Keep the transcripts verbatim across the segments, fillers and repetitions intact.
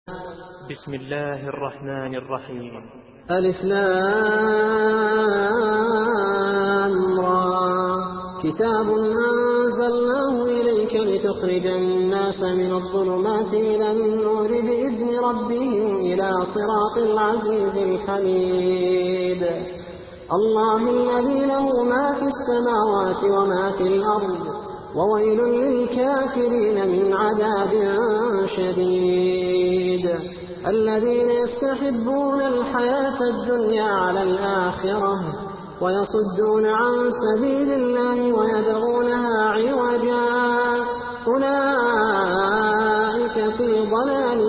بسم الله الرحمن الرحيم. ألف لام را كتاب أنزلناه إليك لتخرج الناس من الظلمات إلى النور بإذن ربهم إلى صراط العزيز الحميد. الله الذي له ما في السماوات وما في الأرض وويل للكافرين من عذاب شديد. الذين يستحبون الحياة الدنيا على الآخرة ويصدون عن سبيل الله ويبغونها عوجا أولئك في ضلال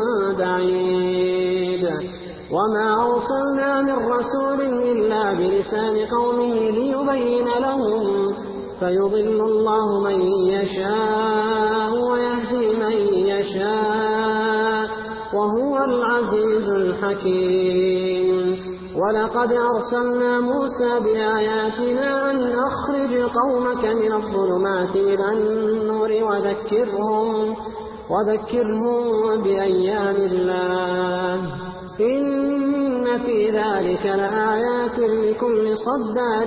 بعيد. وما أرسلنا من رسول إلا بلسان قومه ليبين لهم فيضل الله من يشاء ويهدي من يشاء وهو العزيز الحكيم. ولقد أرسلنا موسى بآياتنا أن أخرج قومك من الظلمات إلى النور وذكرهم, وذكرهم بأيام الله إن في ذلك لآيات لكل صبار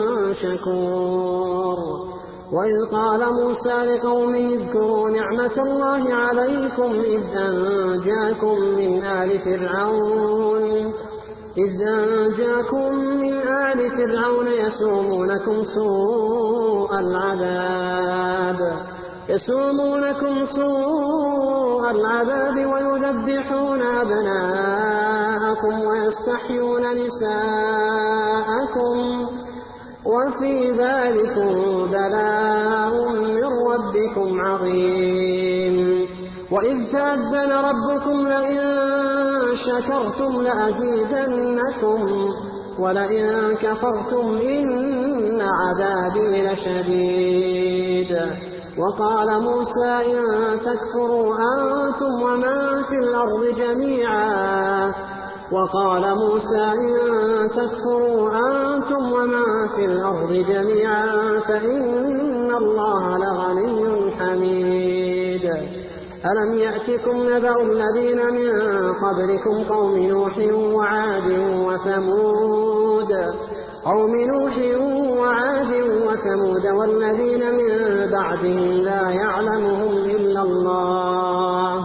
شكور. وإذ قال موسى لقومه اذكروا نعمة الله عليكم إذ أنجاكم من آل فرعون إذ أنجاكم من آل فرعون يسومونكم سوء العذاب يسومونكم سوء العذاب ويذبحون أبناءكم ويستحيون نساءكم وفي ذلكم بلاء من ربكم عظيم. وإذ تأذن ربكم لئن شكرتم لأزيدنكم ولئن كفرتم إن عذابي لشديد. وقال موسى إن تكفروا أنتم ومن في الأرض جميعا وقال موسى إن تكفروا أنتم ومن في الأرض جميعا فإن الله لغني حميد. ألم يأتكم نبأ الذين من قبلكم قوم نوح وعاد وثمود قوم نوح وعاد وثمود والذين من بعدهم لا يعلمهم إلا الله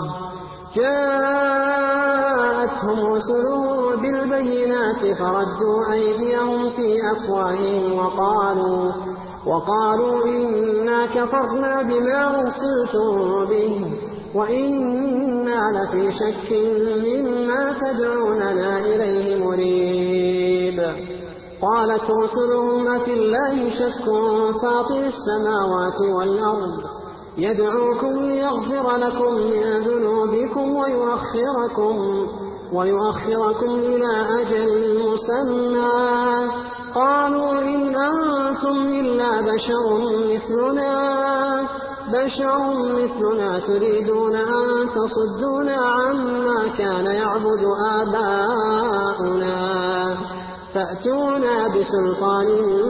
جاءتهم رسلهم بالبينات فردوا أيديهم في أفواههم وقالوا وقالوا إنا كفرنا بما أرسلتم به وإنا لفي شك مما تدعوننا إليه مريب. قالت رسلهم أفي الله شك فاطر السماوات والأرض يدعوكم ليغفر لكم من ذنوبكم ويؤخركم ويؤخركم إلى أجل مسمى قالوا إن أنتم إلا بشر مثلنا بشر مثلنا تريدون أن تصدونا عما كان يعبد آباؤنا فأتونا بسلطان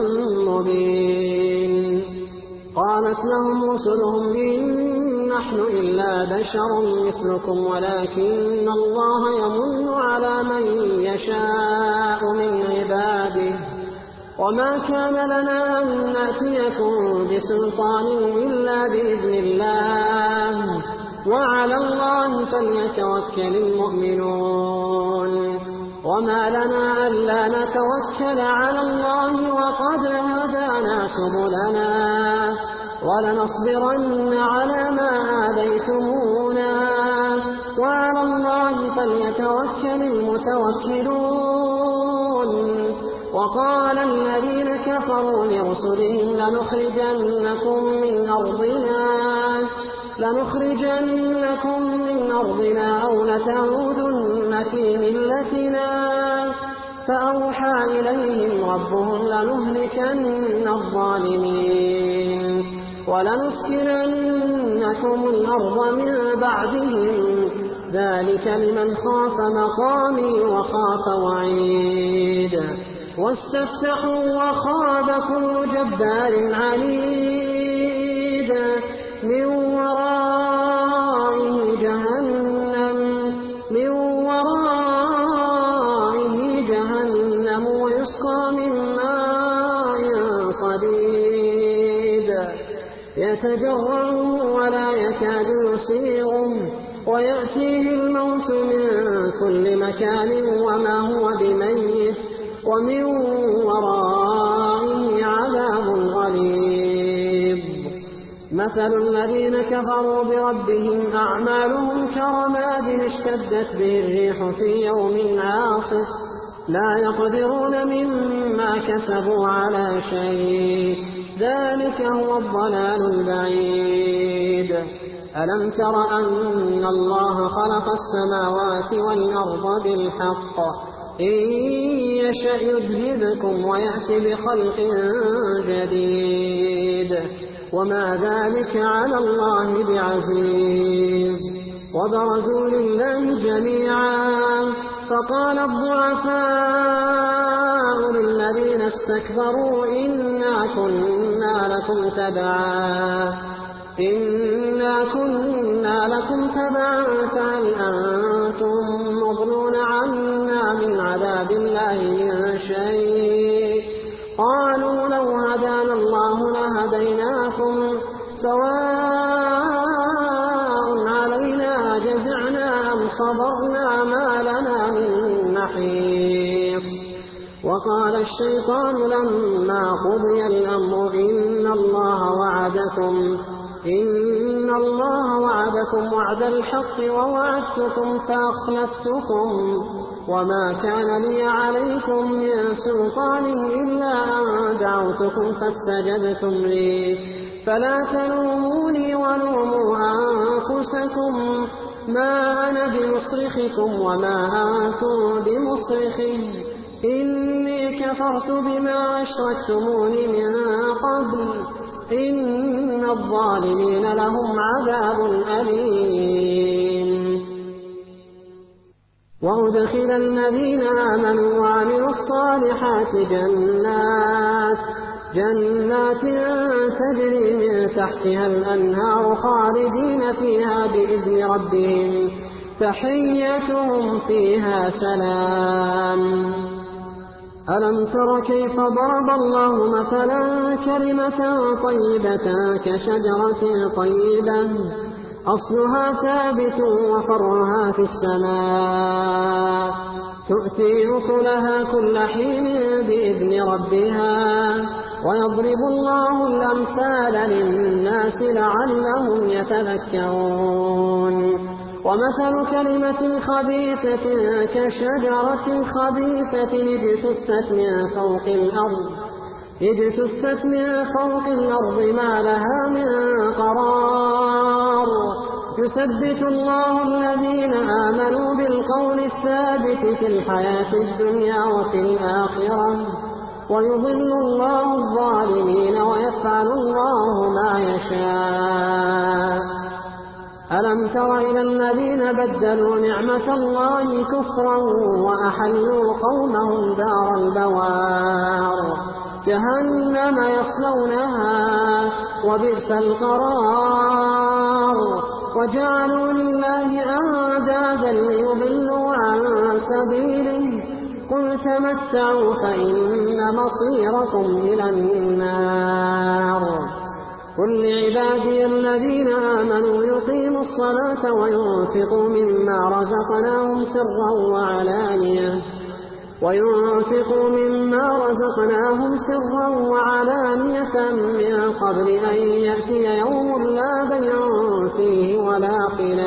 مبين. قالت لهم رسلهم إن نحن إلا بشر مثلكم ولكن الله يمن على من يشاء من عباده وما كان لنا أن نأتيكم بسلطان إلا بإذن الله وعلى الله فليتوكل المؤمنون. وما لنا ألا نتوكل على الله وقد هدانا سبلنا ولنصبرن على ما آذيتمونا وعلى الله فليتوكل المتوكلون. وقال الذين كفروا لرسلهم لنخرجنكم من أرضنا لنخرجنكم من أرضنا أو لتعودن في ملتنا فأوحى إليهم ربهم لنهلكن الظالمين ولنسكننكم الأرض من بعدهم ذلك لمن خاف مقامي وخاف وعيد. واستفتحوا وخاب كل جبار عنيد من ورائه جهنم يتجرعه ولا يكاد يسيغه ويأتيه الموت من كل مكان وما هو بميت ومن ورائه عذاب غليظ. مثل الذين كفروا بربهم أعمالهم كرماد اشتدت به الريح في يوم عاصف لا يقدرون مما كسبوا على شيء ذلك هو الضلال البعيد. ألم تر أن الله خلق السماوات والأرض بالحق إن يشأ يذهبكم ويأتي بخلق جديد وما ذلك على الله بعزيز. وبرزوا لله جميعا فقال الضعفاء للذين استكبروا إنا كنا لكم تبعا إنا كنا لكم تبعا فهل أنتم مغنون عنا من عذاب الله من شيء قالوا لو هدانا الله لهديناكم سواء علينا جزعنا أم صبرنا ما لنا من محيص. وقال الشيطان لما قضي الأمر إن الله وعدكم إن الله وعدكم وعد الحق ووعدتكم فأخلفتكم وما كان لي عليكم من سلطان إلا أن دعوتكم فاستجبتم لي فلا تلوموني ولوموا أنفسكم ما أنا بمصرخكم وما أنتم بمصرخي إني كفرت بما أشركتموني من قبل إن الظالمين لهم عذاب أليم. وأدخل الذين آمنوا وعملوا الصالحات جنات جنات تجري من تحتها الأنهار خالدين فيها بإذن ربهم تحيتهم فيها سلام. ألم تر كيف ضرب الله مثلا كلمة طيبة كشجرة طيبة أصلها ثابت وفرعها في السماء تؤتي أكلها كل حين بإذن ربها ويضرب الله الأمثال للناس لعلهم يتذكرون. ومثل كلمة خبيثة كشجرة خبيثة اجتثت من فوق الأرض اجتثت من فوق الأرض ما لها من قرار يثبت الله الذين آمنوا بالقول الثابت في الحياة الدنيا وفي الآخرة ويضل الله الظالمين ويفعل الله ما يشاء. ألم تر إلى الذين بدلوا نعمة الله كفرا وأحلوا قومهم دار البوار جهنم يصلونها وبئس القرار وجعلوا لله أندادا ليضلوا عن سبيله قل تمتعوا فإن مصيركم إلى النار. قل لعبادي الذين آمنوا يقيموا الصلاة وينفقوا مما رزقناهم سرا وعلانية وينفقوا مما رزقناهم سرا وعلانية من قبل أن يأتي يوم لا بيع فيه ولا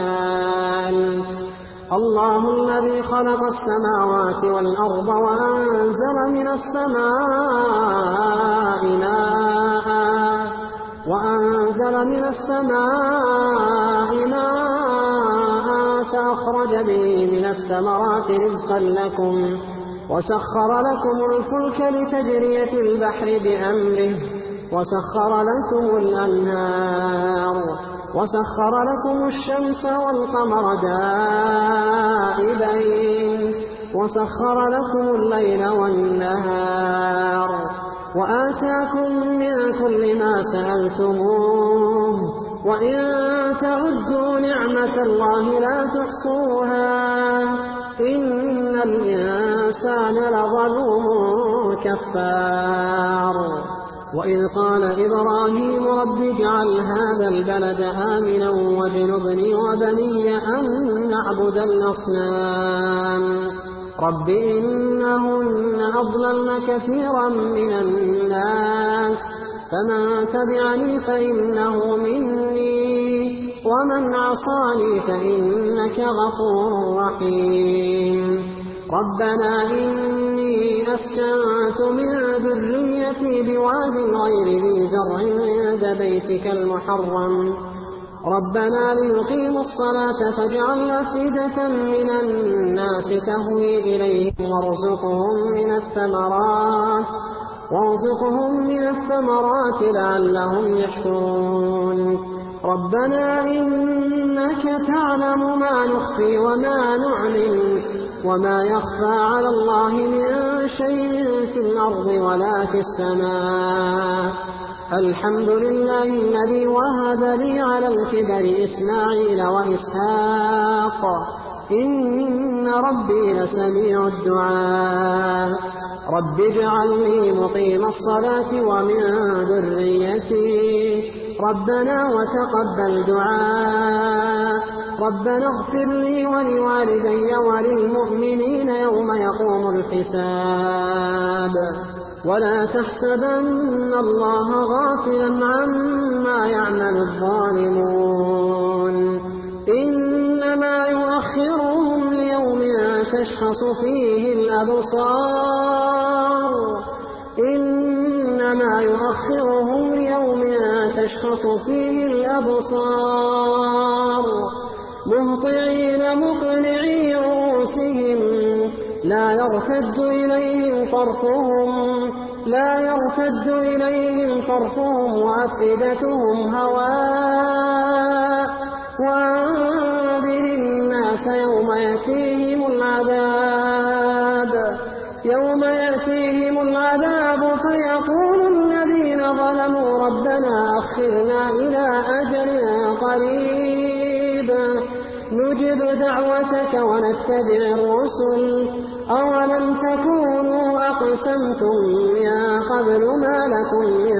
خلال. الله الذي خلق السماوات والأرض وأنزل من السماء ماء وأنزل من السماء ماء فأخرج به من الثمرات رزقا لكم وسخر لكم الفلك لتجري في البحر بأمره وسخر لكم الأنهار وسخر لكم الشمس والقمر دائبين وسخر لكم الليل والنهار وآتاكم من كل ما سألتموه وإن تعدوا نعمة الله لا تحصوها إن الإنسان لظلوم كفار. وإذ قال إبراهيم رب اجعل هذا البلد آمنا واجنبني وبني أن نعبد الأصنام رب إنهن أضللن كثيرا من الناس فمن تبعني فإنه مني ومن عصاني فإنك غفور رحيم ربنا إني أسكنت من ذريتي بواد غير ذي زرع عند بيتك المحرم ربنا ليقيموا الصلاة فاجعل أفئدة من الناس تهوي إليهم وارزقهم من الثمرات وارزقهم من الثمرات لعلهم يشكرون ربنا إنك تعلم ما نخفي وما نعلن وما يخفى على الله من شيء في الأرض ولا في السماء الحمد لله الذي وهب لي على الكبر إسماعيل وإسحاق إن ربي لسميع الدعاء رب اجعلني مقيم الصلاة ومن ذريتي ربنا وتقبل دعاء ربنا اغفر لي ولوالدي وللمؤمنين يوم يقوم الحساب ولا تحسبن الله غافلا عما يعمل الظالمون إنما يؤخرهم ليوم تشخص فيه الأبصار إنما يؤخرهم ليوم تشخص فيه الأبصار مهطعين مقنعي رؤوسهم لا يرتد إليهم طرفهم لا يرتد إليهم طرفهم وأفئدتهم هواء وأنذر الناس يوم يأتيهم العذاب يوم يأتيهم العذاب فيقول الذين ظلموا ربنا أخرنا إلى أجل قريب نجب دعوتك ونتبع الرسل أولم تكونوا أقسمتم من قبل ما لكم من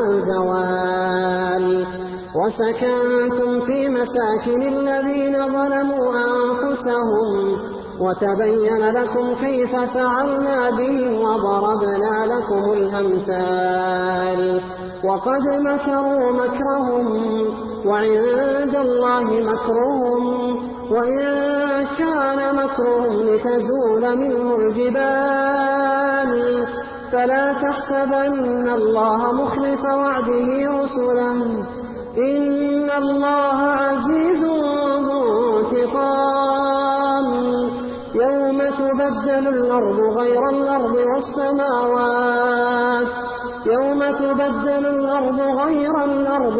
زوال وسكنتم في مساكن الذين ظلموا أنفسهم وتبين لكم كيف فعلنا بهم وضربنا لكم الأمثال وقد مكروا مكرهم وعند الله مكرهم وإن كان مكرهم لتزول منه الجبال فلا تحسبن الله مخلف وعده رسله إن الله عزيز ذو انتقام يوم تبدل الأرض غير الأرض والسماوات يوم تبدل الأرض غير الأرض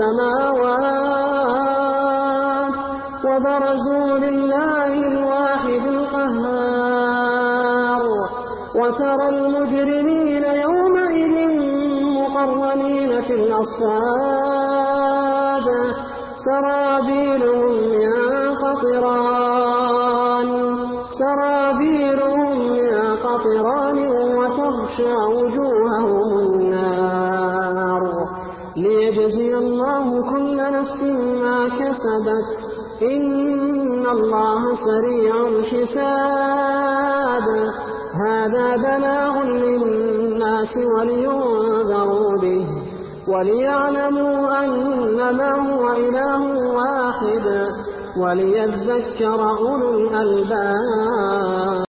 والسماوات وبرزوا لله الواحد القهار وترى المجرمين يومئذ مقرنين في الأصفاد سرابيلهم من قطران سرابيلهم من قطران وتغشى وجوههم النار ليجزي الله كل نفس ما كسبت إن الله سريع الحساب هذا بلاغ للناس ولينذروا به وليعلموا أنما هو إله واحد وليذكر أولو الألباب.